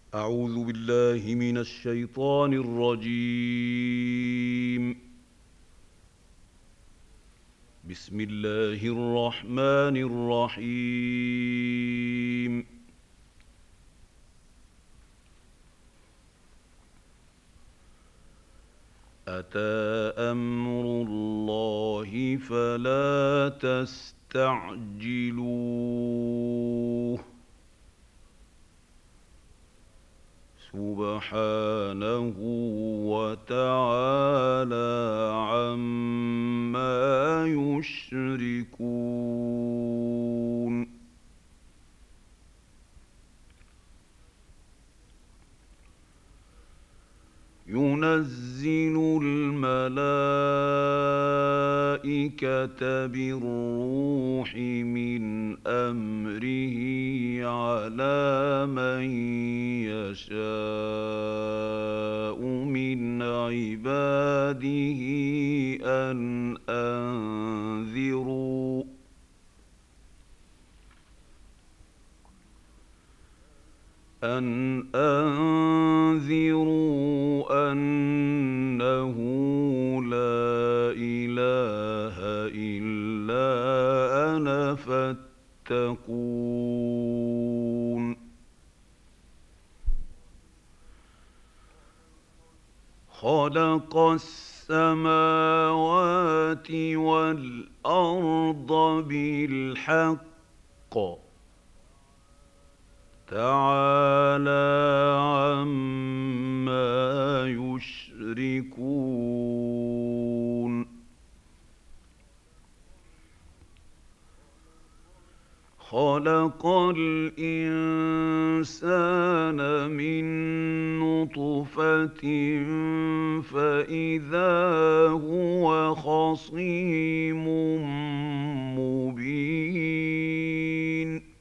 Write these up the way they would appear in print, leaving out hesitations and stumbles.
أعوذ بالله من الشيطان الرجيم. بسم الله الرحمن الرحيم. أتى أمر الله فلا تستعجلوه سبحانه وتعالى عما يشركون. ينزل الملائكة بالروح من أمره على من يشاء من عباده أن أنذروا أنه لا إله إلا أنا فاتقون. خلق السماوات والأرض بالحق تعالى عما يشركون. خلق الإنسان من نطفة فإذا هو خصيم مبين.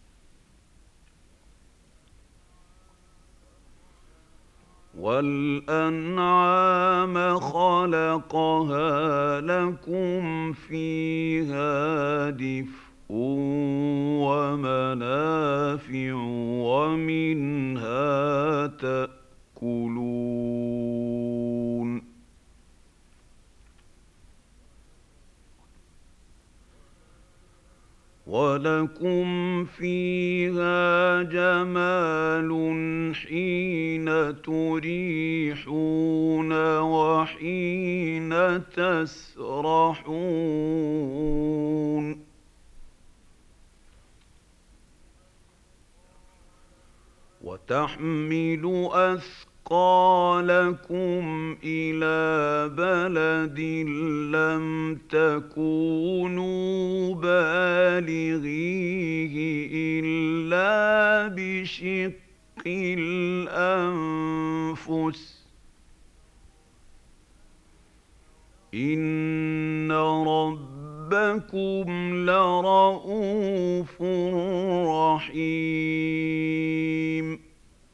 وَالْأَنْعَامَ خَلَقَهَا لَكُمْ فِيهَا دِفْءٌ وَمَنَافِعُ وَمِنْهَا تَأْكُلُونَ. وَلَكُمْ فِيهَا جَمَالٌ حِينَ تُرِيحُونَ وَحِينَ تَسْرَحُونَ. وَتَحْمِلُ أَثْقَالَكُمْ إِلَىٰ بَلَدٍ لَّمْ تَكُونُوا بَالِغِيهِ إِلَّا بِشِقِّ الْأَنفُسِ ۚ إِنَّ رَبَّكُمْ لَرَءُوفٌ رَّحِيمٌ.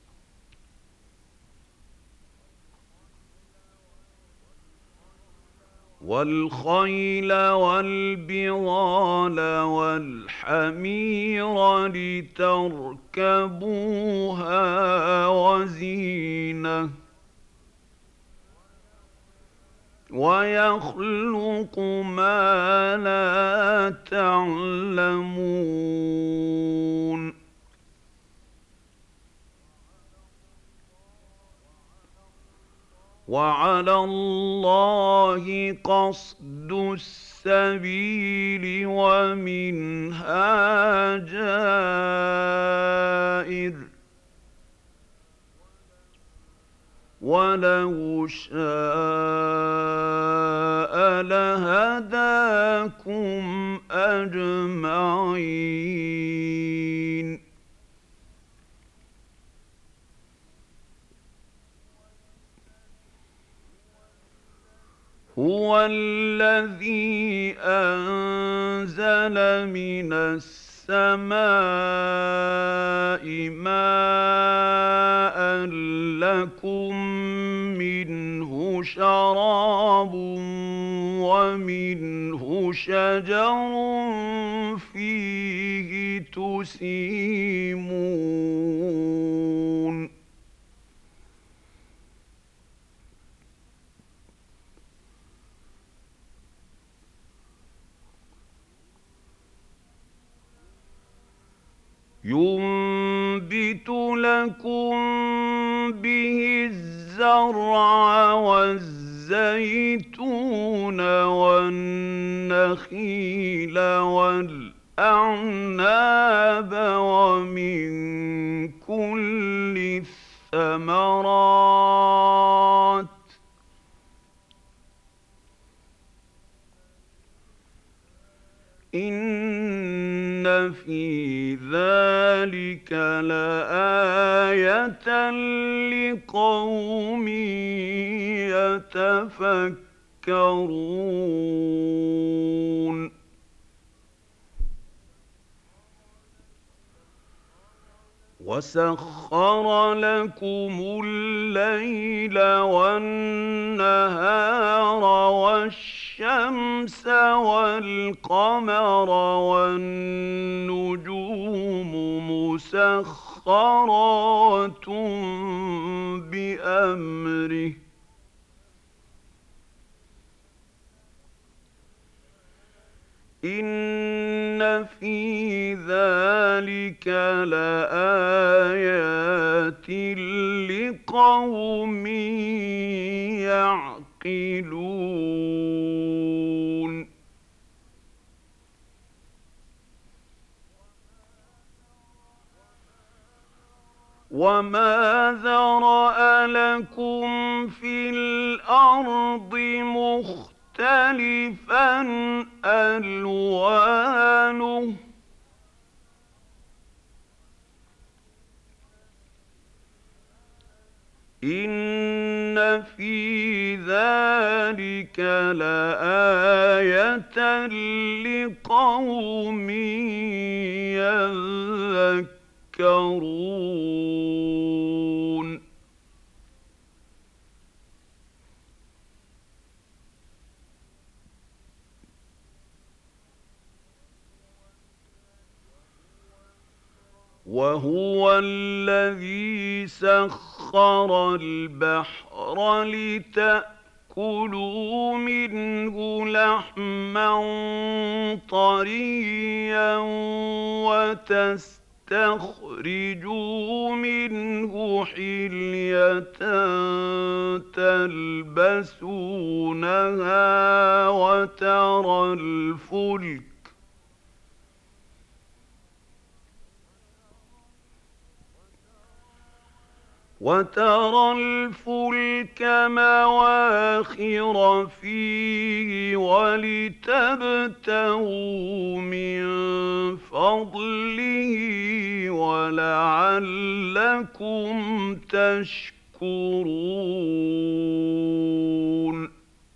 وَالْخَيْلَ وَالْبِغَالَ وَالْحَمِيرَ لِتَرْكَبُوهَا وَزِينَةً ۚ وَيَخْلُقُ مَا لَا تَعْلَمُونَ. وَعَلَى اللَّهِ قَصْدُ السَّبِيلِ وَمِنْهَا جَائِرٌ ۚ وَلَوْ شَاءَ لَهَدَاكُمْ أَجْمَعِينَ. هُوَ الَّذِي أَنزَلَ مِنَ السَّمَاءِ مَاءً لَّكُم مِّنْهُ شَرَابٌ وَمِنْهُ شَجَرٌ فِيهِ تُسِيمُونَ. ينبت لكم به الزرع والزيتون والنخيل والأعناب ومن كل الثمرات إن في ذلك لآية لقوم يتفكرون وسخر لكم الليل والنهار والشمس والقمر والنجوم مسخرات بأمره إن في ذلك لآيات لقوم يعقلون وما ذرأ لكم في الأرض مختلفا ألوانه إن في ذلك لآية لقوم يذكرون وهو الذي سخر البحر لتأكلوا منه لحما طريا وتستخرجوا منه حلية تلبسونها وترى الفلك مواخر فيه ولتبتغوا من فضله ولعلكم تشكرون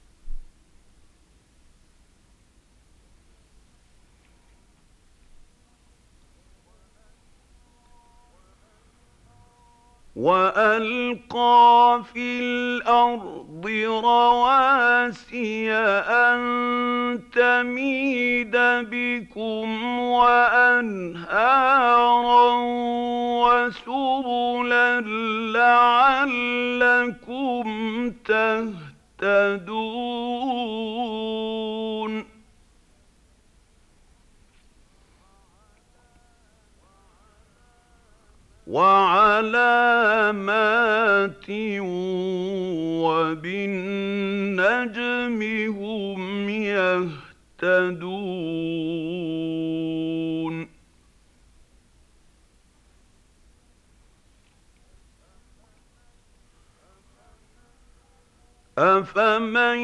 وألقى في الأرض رواسي أن تميد بكم وأنهارا وسبلا لعلكم تهتدون وعلامات وبالنجم هم يهتدون أفمن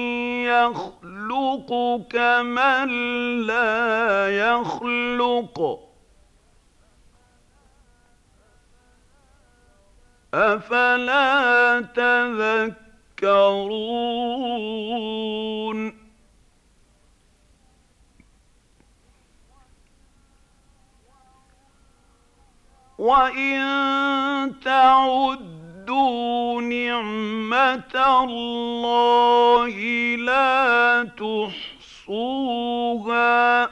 يخلق كمن لا يخلق أفلا تذكرون وإن تعدوا نعمة الله لا تحصوها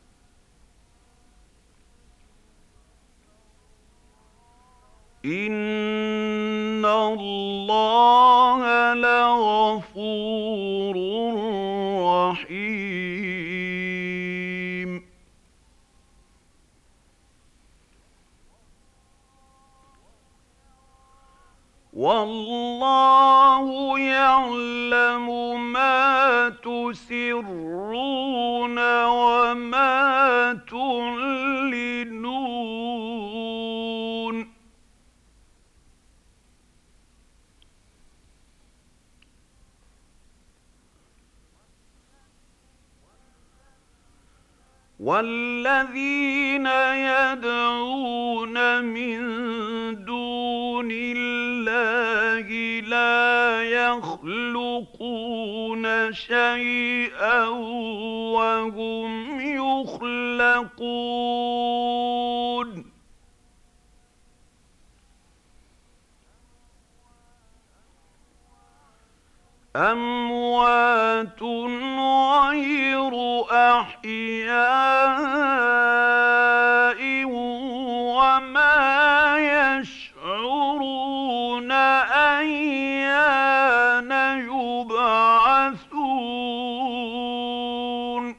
إن الله لغفور رحيم والله يعلم ما تسرون وما تعلنون والذين يدعون من دون الله لا يخلقون شيئا وهم يخلقون أموات غير أحياء وما يشعرون أيان يبعثون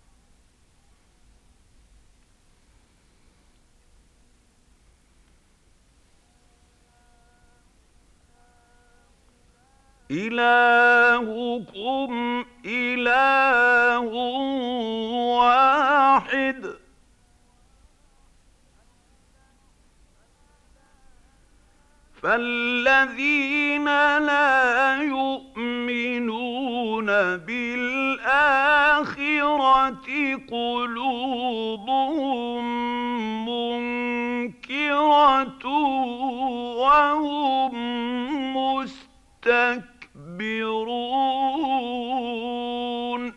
إلهكم إله واحد فالذين لا يؤمنون بالآخرة قلوبهم منكرة وهم مستكبرون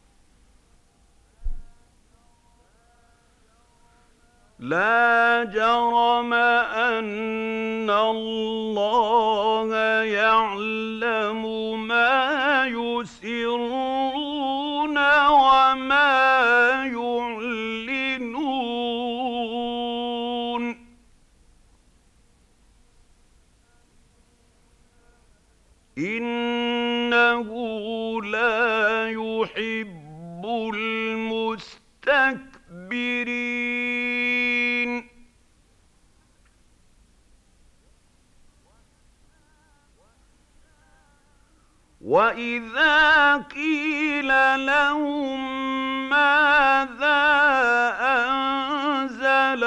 لا جرم أن الله يعلم ما يسرون وما يعلنون إنه لا يحب المستكبرين وإذا قيل لهم ماذا أنزل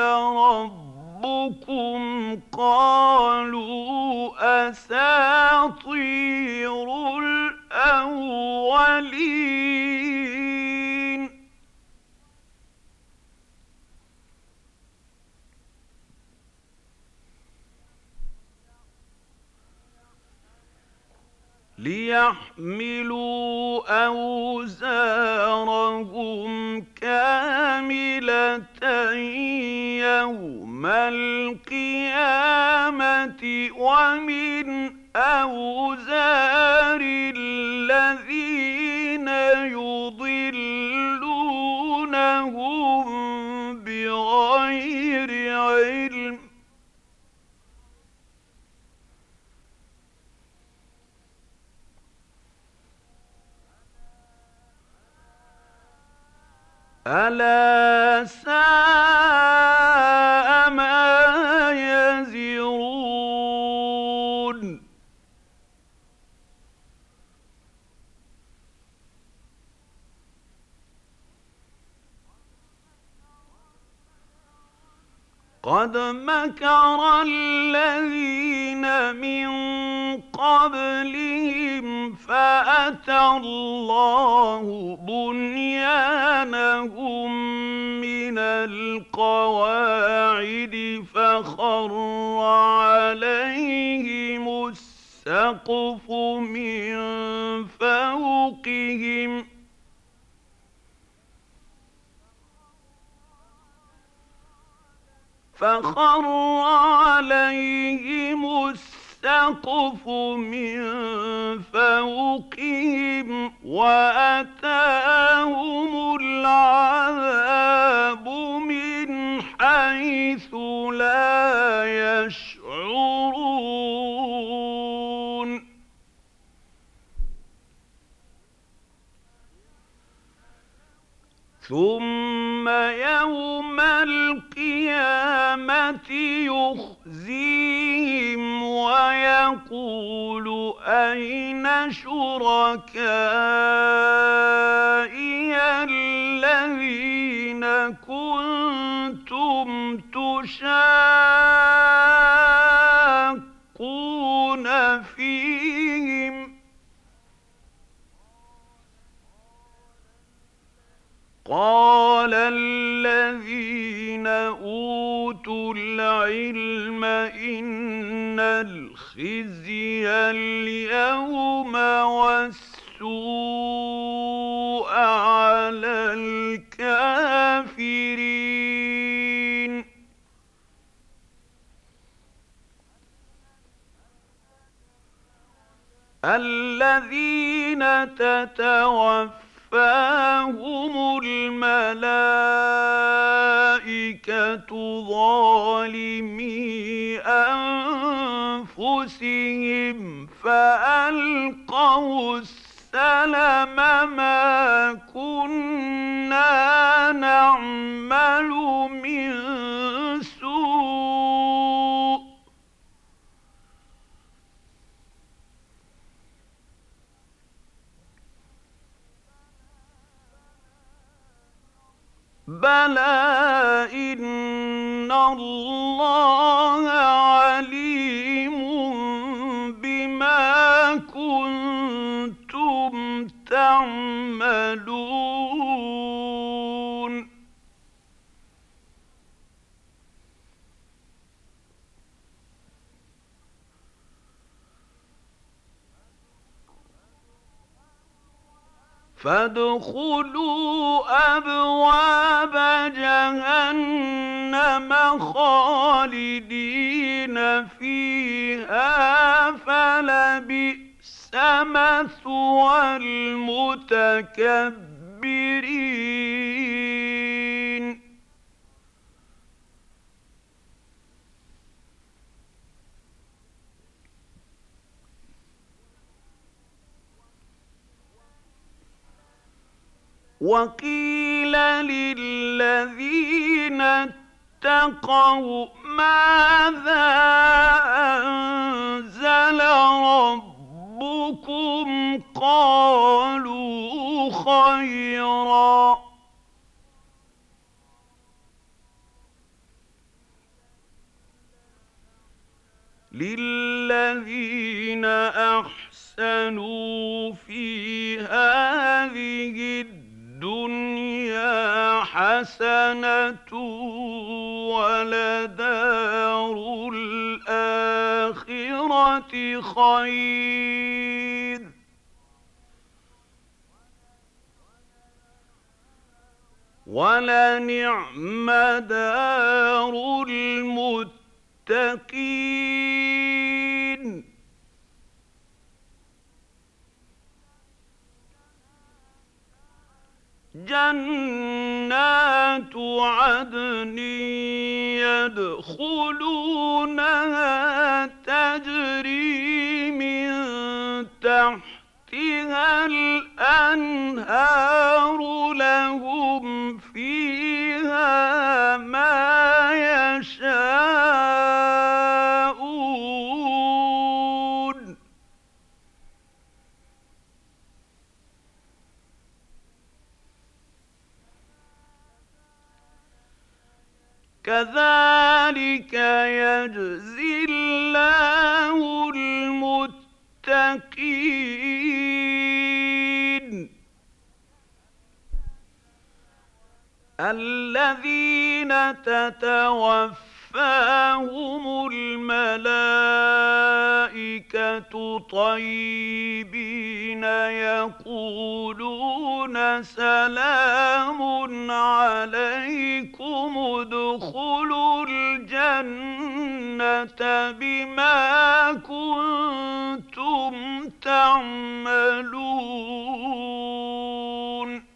ربكم قالوا أساطير الأولين ليحملوا أوزارهم كاملة يوم القيامة ومن أوزار الذين يضلونهم بغير علم ألا ساء ما يزرون قد مكر الذين من قبلهم فأتى الله بنيانهم من القواعد فخر عليهم السقف من فوقهم السقف من فوقهم وأتاهم العذاب من حيث لا يشعرون ثم يوم القيامة يخزيهم ويقول يقول أين شركائي الذين كنتم تشاقون فيهم قال الذين أوتوا العلم إن الخزي اليوم والسوء على الكافرين الذين تتوفاهم الملائكة ظالمي أنفسهم فألقوا السلم ما كنا نعمل من سوء بلى إن الله عليم بما كنتم تعملون فادخلوا أبواب جهنم خالدين فيها فلبئس مثوى المتكبرين وقيل للذين اتقوا ماذا أنزل ربكم قالوا خيرا للذين أحسنوا في هذه الدنيا حسنة ولدار الآخرة خير ولنعم دار المتقين جنات عدن يدخلونها تجري من تحتها الأنهار لهم فيها ما يشاءون كذلك يجزي الله المتقين الذين تتوفاهم الملائكة طيبين يقولون سلام عليكم ادخلوا الجنة بما كنتم تعملون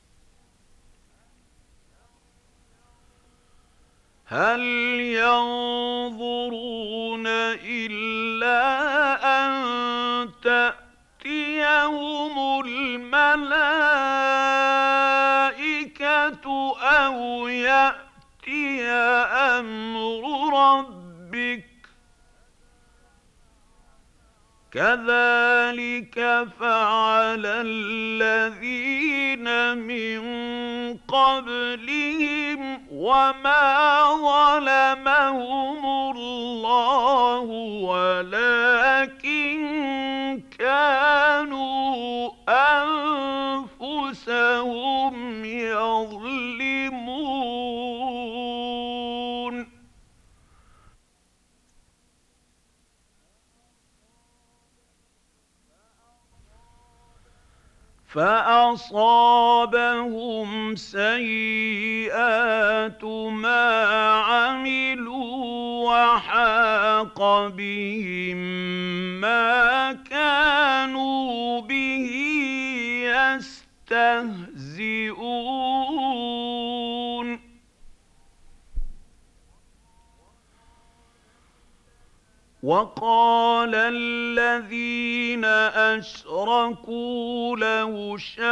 هل ينظرون إلا أن تأتيهم الملائكة أو يأتي أمر ربك كذلك فعل الذين من قبلهم وما ظلمهم الله ولكن كانوا أنفسهم يظلمون فأصابهم سيئات ما عملوا وحاق بهم ما كانوا به يستهزئون وقال الذين أشركوا لو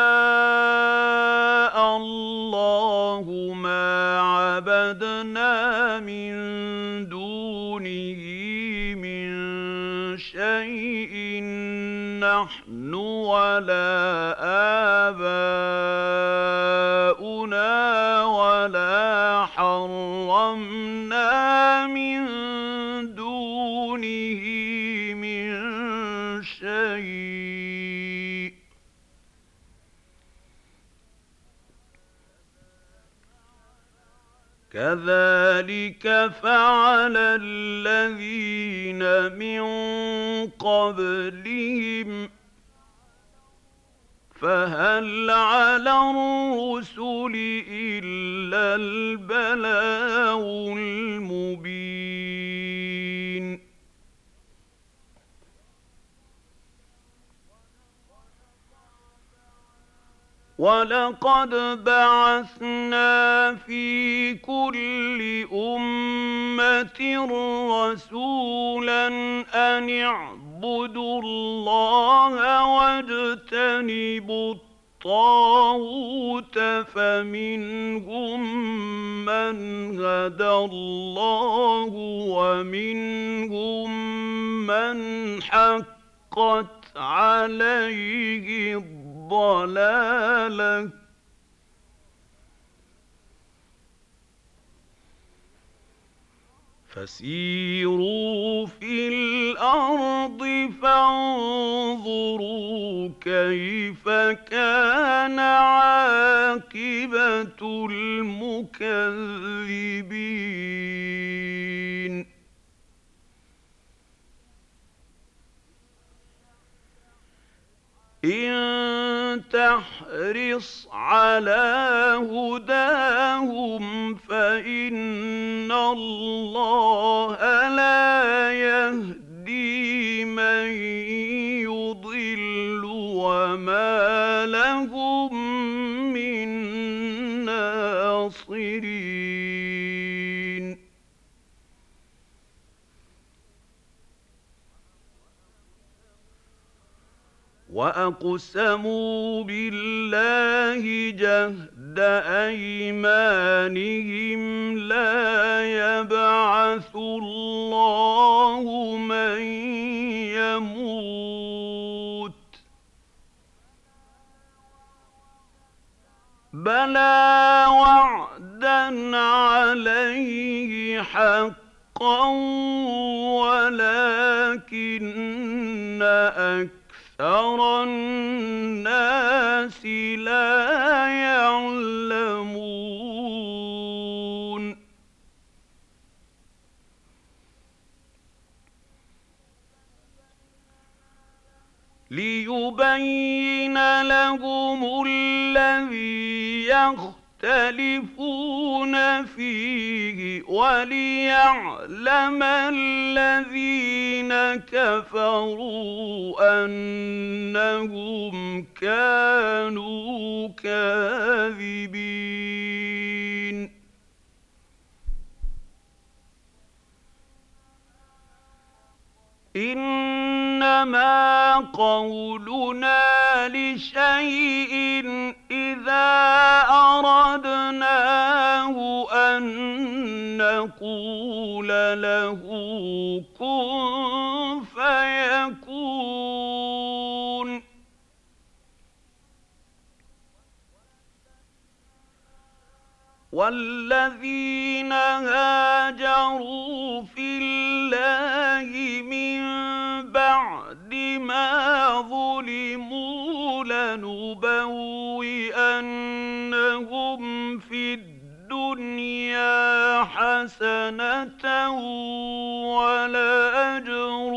شاء الله ما عبدنا من دونه من شيء نحن ولا آباؤنا ولا حرمنا من دونه من شيء كذلك فعل الذين من قبلهم فهل على الرسل إلا البلاغ المبين وَلَقَدْ بَعَثْنَا فِي كُلِّ أُمَّةٍ رَّسُولًا أَنِ اعْبُدُوا اللَّهَ وَاجْتَنِبُوا الطَّاغُوتَ فَمِنْهُم مَّنْ هَدَى اللَّهُ وَمِنْهُم مَّنْ حَقَّتْ عَلَيْهِ الضَّلَالَةُ فسيروا في الأرض فانظروا كيف كان عاقبة المكذبين إن تحرص على هداهم فإن الله لا يهدي من يضل وما لهم من ناصرين وأقسموا بالله جهد أيمانهم لا يبعث الله من يموت بلى وعدا عليه حقا ولكن أكثر الناس لا يعلمون ليبين لهم الذي يختلفون فيه وليعلم الذين كفروا أنهم كانوا كاذبين إنما قولنا لشيء إذا أردناه أن نقول له كن فيكون والذين هاجروا في الله من بعد ما ظلموا لنبوئنهم في الدنيا حسنة ولأجر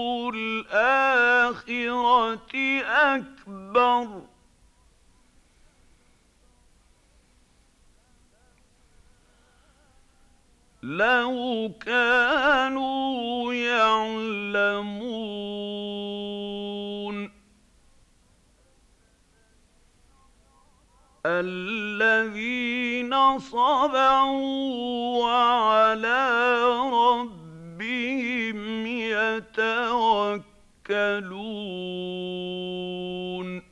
الآخرة أكبر لو كانوا يعلمون الذين صبروا وعلى ربهم يتوكلون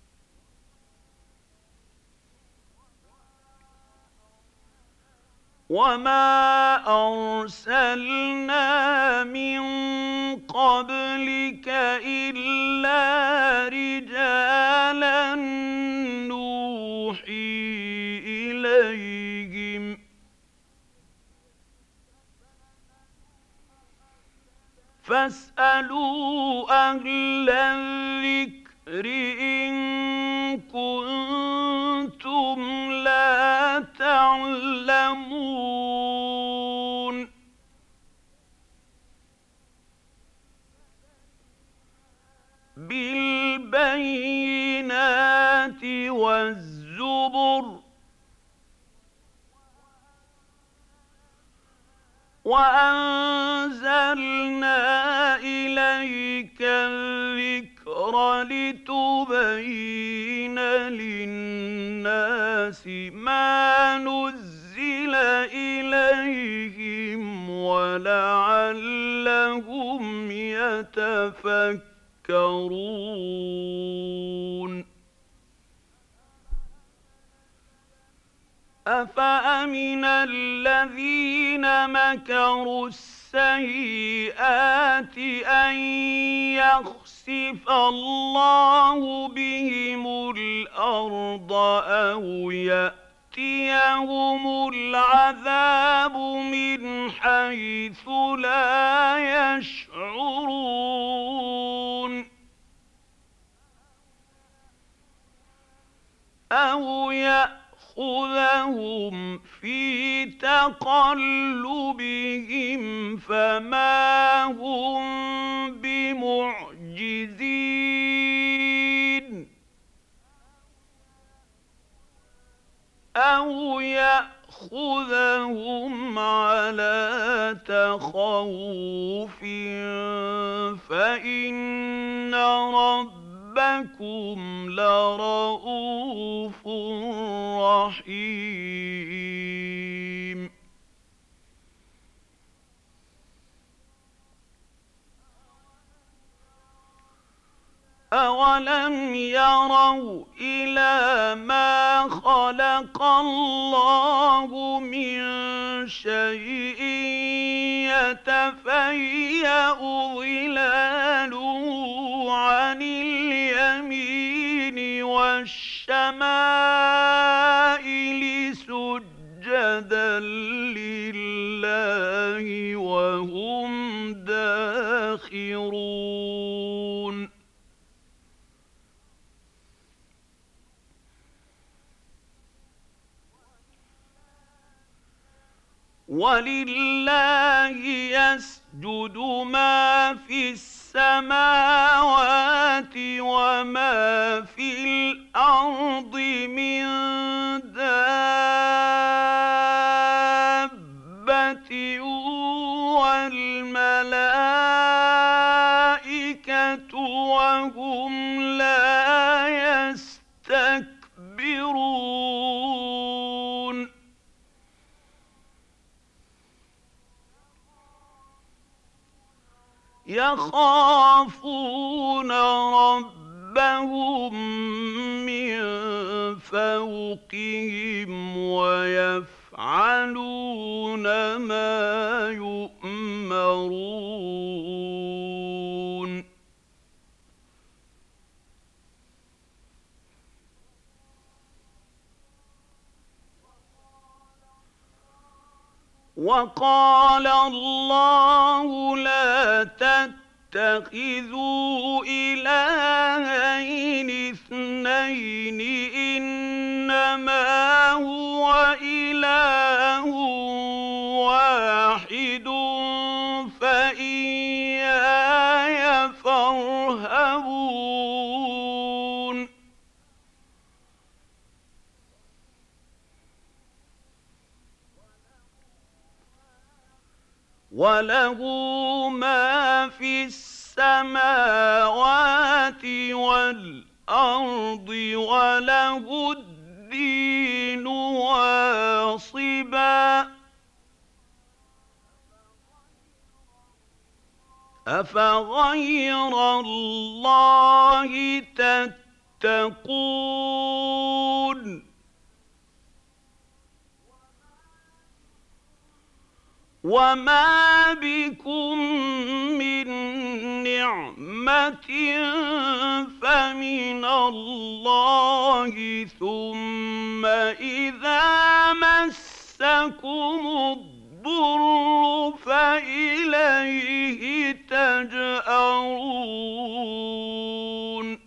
وما أرسلنا من قبلك إلا رجالا نوحي إليهم فاسألوا أهل الذكر إن كنتم لا تعلمون بالبينات والزبر وأنزلنا إليك الذكر لتبين للناس ما نزل إليهم ولعلهم يتفكرون أفأمن الذين مكروا السيئات أن يخسف الله بهم الأرض أو يأتيهم العذاب من حيث لا يشعرون أو يأخذهم في تقلبهم فما هم بمعجزين أو يأخذهم على تخوف فإن ربكم لرؤوف رحيم أولم يروا إلى ما خلق الله من شيء يتفيأ ظلاله عن اليمين والشمائل سجدا لله وهم داخرون ولله يسجد ما في السماوات وما في الأرض من دابة والملائكة وهم لا يستكبرون يخافون ربهم من فوقهم ويفعلون ما يؤمرون وقال الله لا تتخذوا إلهين اثنين إنما هو إله واحد فإياي فارهبون وله ما في السماوات والأرض وله الدين واصبا أفغير الله تتقون وما بكم من نعمة فمن الله ثم إذا مسكم الضر فإليه تجأرون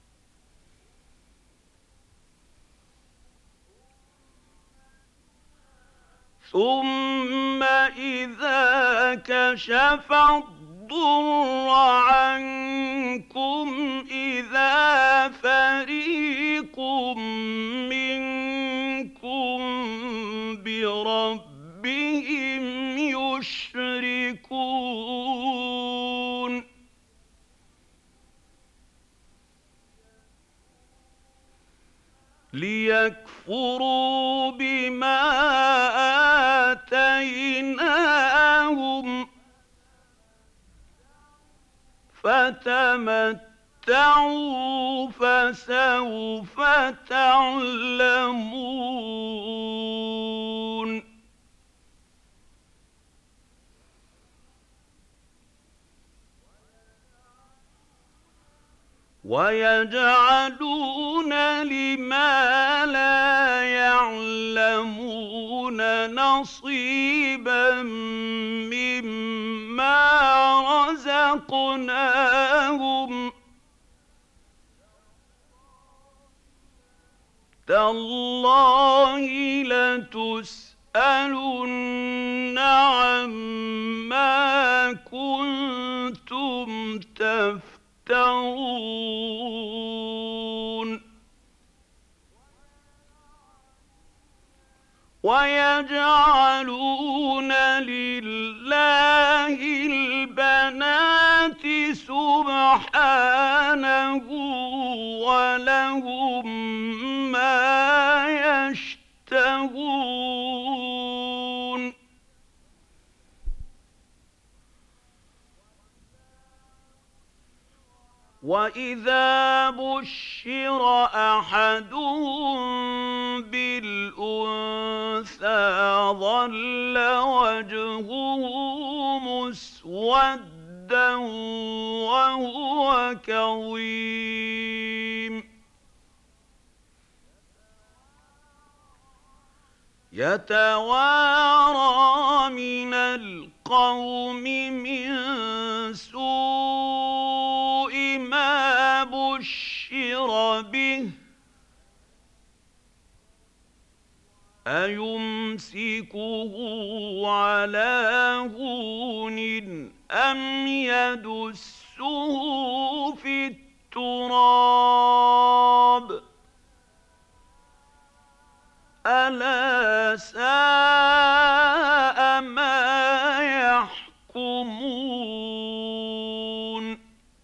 ثم إذا كشف الضر عنكم إذا فريق منكم بربهم يشركون ليكفروا بما آتيناهم فتمتعوا فسوف تعلمون ويجعلون لما لا يعلمون نصيبا مما رزقناهم تالله لتسألن عما كنتم تفترون ويجعلون لله البنات سبحانه ولهم ما يشتهون وإذا بشر أحدهم بالأنثى ظل وجهه مسودا وهو كظيم يتوارى من القوم من سوء ما بشر به أيمسكه على هون أم يدسه في التراب ألا ساء ما يحكمون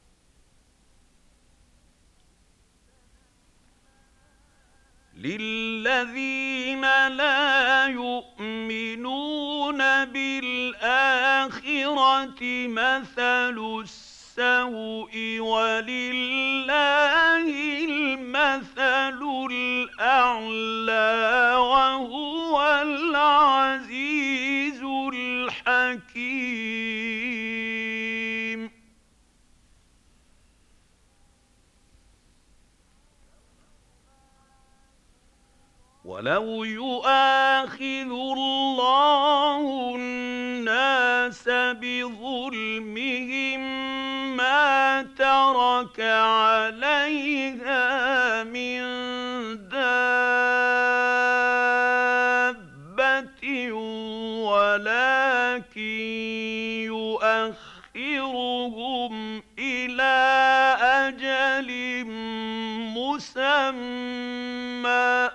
للذين لا يؤمنون بالآخرة مثل السوء ولله المثل الأعلى وهو العزيز الحكيم ولو يؤاخذ الله علمهم ما ترك عليها من دابة ولكن يؤخرهم إلى أجل مسمى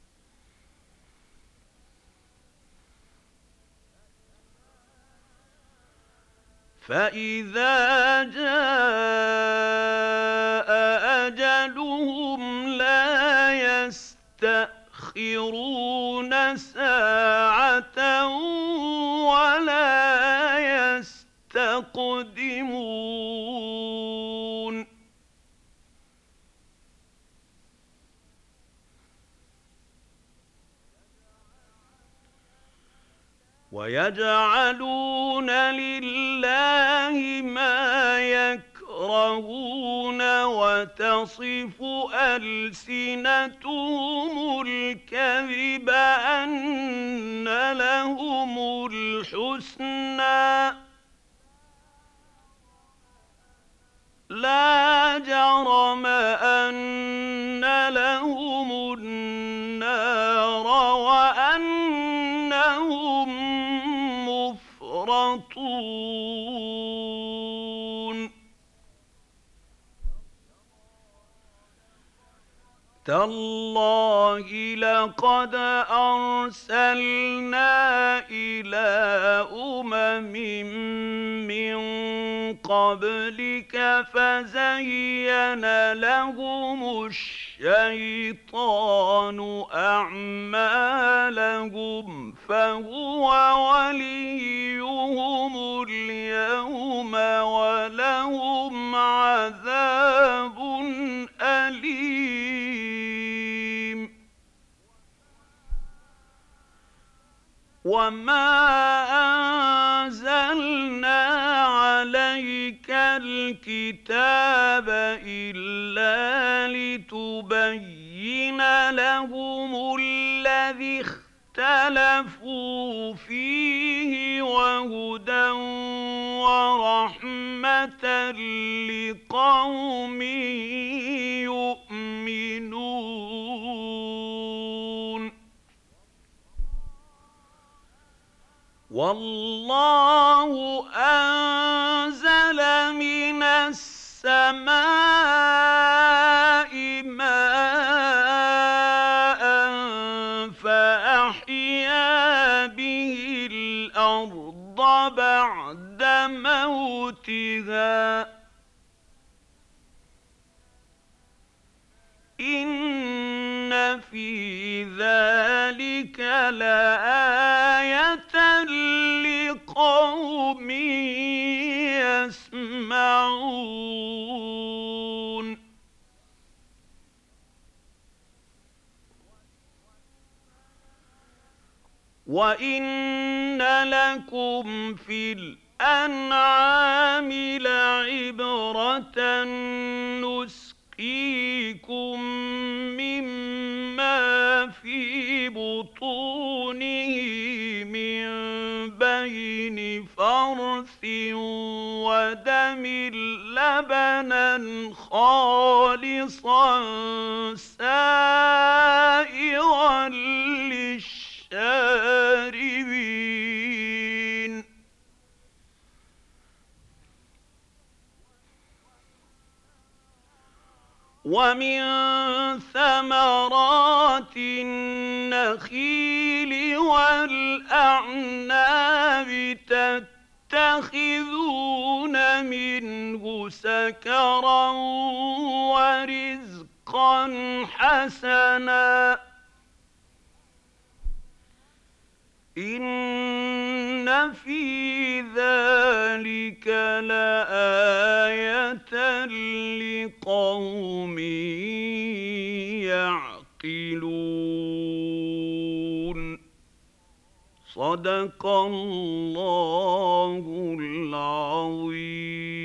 فإذا جاء أجلهم لا يستأخرون ساعة ولا يستقدمون ويجعلون لله ما يكرهون وتصف ألسنتهم الكذب أن لهم الحسنى لا جرم أن لهم النار وأنهم مفرطون تالله لقد أرسلنا إلى من قبلك فزين لهم الشيطان أعمالهم فهو وليهم اليوم ولهم عذاب أليم وما أنزلنا عليك الكتاب إلا لتبين لهم الذي اختلفوا فيه وهدى ورحمة لقوم يؤمنون والله أنزل من السماء ماء فأحيا به الأرض بعد موتها إن في ذلك لآية لقوم يسمعون وإن لكم في الأنعام لعبرة نسقيكم مما في بطونه من بين فرث ودم لبنا خالصا سائغا للشاربين ومن ثمرات النخيل والأعناب تتخذون منه سكرا ورزقا حسنا إن في ذلك لآية لقوم يعقلون صدق الله العظيم.